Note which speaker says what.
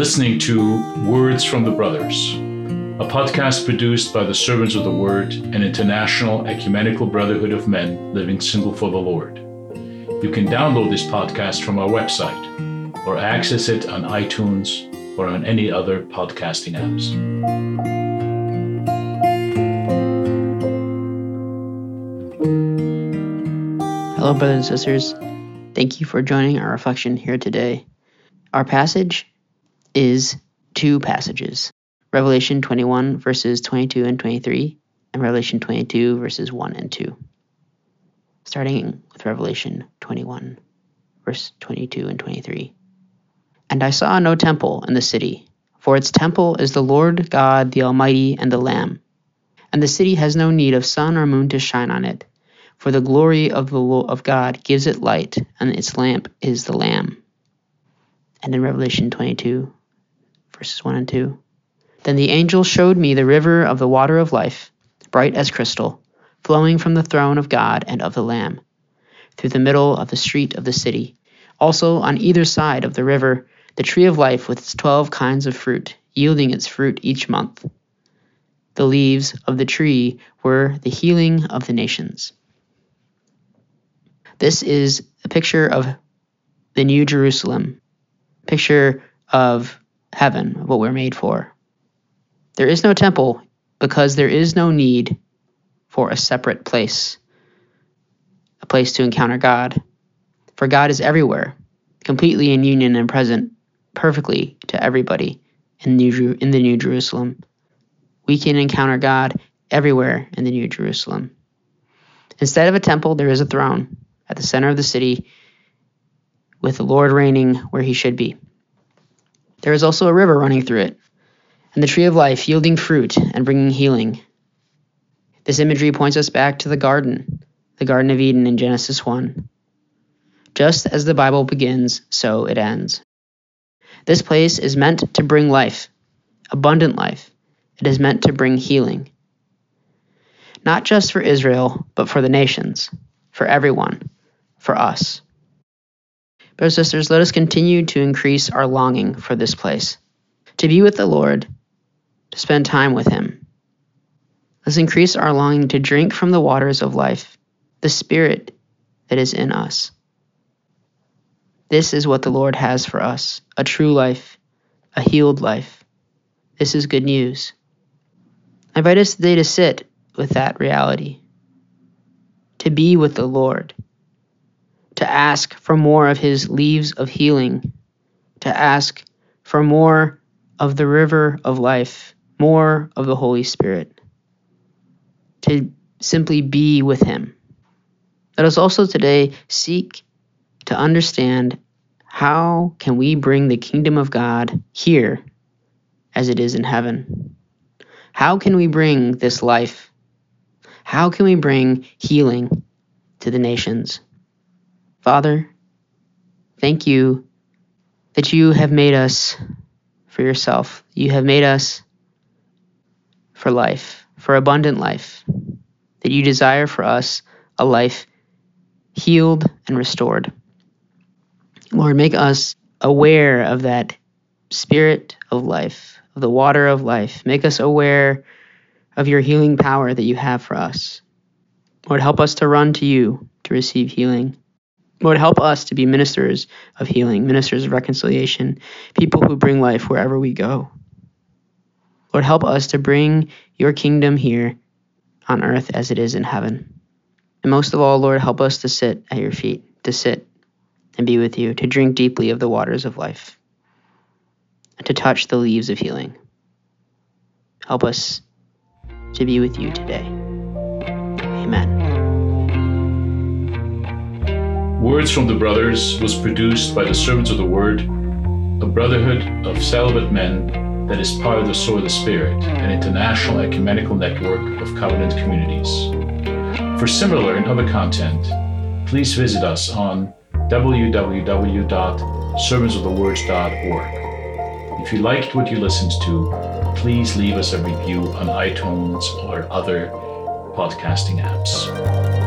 Speaker 1: listening to Words from the Brothers, a podcast produced by the Servants of the Word, an international ecumenical brotherhood of men living single for the Lord. You can download this podcast from our website or access it on iTunes or on any other podcasting apps.
Speaker 2: Hello, brothers and sisters. Thank you for joining our reflection here today. Our passage is two passages, Revelation 21, verses 22 and 23, and Revelation 22, verses 1 and 2. Starting with Revelation 21, verse 22 and 23. And I saw no temple in the city, for its temple is the Lord God, the Almighty, and the Lamb. And the city has no need of sun or moon to shine on it, for the glory of God gives it light, and its lamp is the Lamb. And in Revelation 22, verses 1 and 2. Then the angel showed me the river of the water of life, bright as crystal, flowing from the throne of God and of the Lamb, through the middle of the street of the city. Also on either side of the river, the tree of life with its 12 kinds of fruit, yielding its fruit each month. The leaves of the tree were the healing of the nations. This is a picture of the New Jerusalem, picture of heaven, what we're made for. There is no temple because there is no need for a separate place, a place to encounter God. For God is everywhere, completely in union and present perfectly to everybody in the New Jerusalem. We can encounter God everywhere in the New Jerusalem. Instead of a temple, there is a throne at the center of the city with the Lord reigning where he should be. There is also a river running through it, and the tree of life yielding fruit and bringing healing. This imagery points us back to the Garden of Eden in Genesis 1. Just as the Bible begins, so it ends. This place is meant to bring life, abundant life. It is meant to bring healing. Not just for Israel, but for the nations, for everyone, for us. Brothers and sisters, let us continue to increase our longing for this place, to be with the Lord, to spend time with him. Let's increase our longing to drink from the waters of life, the Spirit that is in us. This is what the Lord has for us, a true life, a healed life. This is good news. I invite us today to sit with that reality, to be with the Lord, to ask for more of his leaves of healing, to ask for more of the river of life, more of the Holy Spirit, to simply be with him. Let us also today seek to understand how can we bring the kingdom of God here as it is in heaven. How can we bring this life? How can we bring healing to the nations? Father, thank you that you have made us for yourself. You have made us for life, for abundant life, that you desire for us a life healed and restored. Lord, make us aware of that spirit of life, of the water of life. Make us aware of your healing power that you have for us. Lord, help us to run to you to receive healing. Lord, help us to be ministers of healing, ministers of reconciliation, people who bring life wherever we go. Lord, help us to bring your kingdom here on earth as it is in heaven. And most of all, Lord, help us to sit at your feet, to sit and be with you, to drink deeply of the waters of life, and to touch the leaves of healing. Help us to be with you today. Amen.
Speaker 1: Words from the Brothers was produced by the Servants of the Word, a brotherhood of celibate men that is part of the Sword of the Spirit, an international ecumenical network of covenant communities. For similar and other content, please visit us on www.servantsofthewords.org. If you liked what you listened to, please leave us a review on iTunes or other podcasting apps.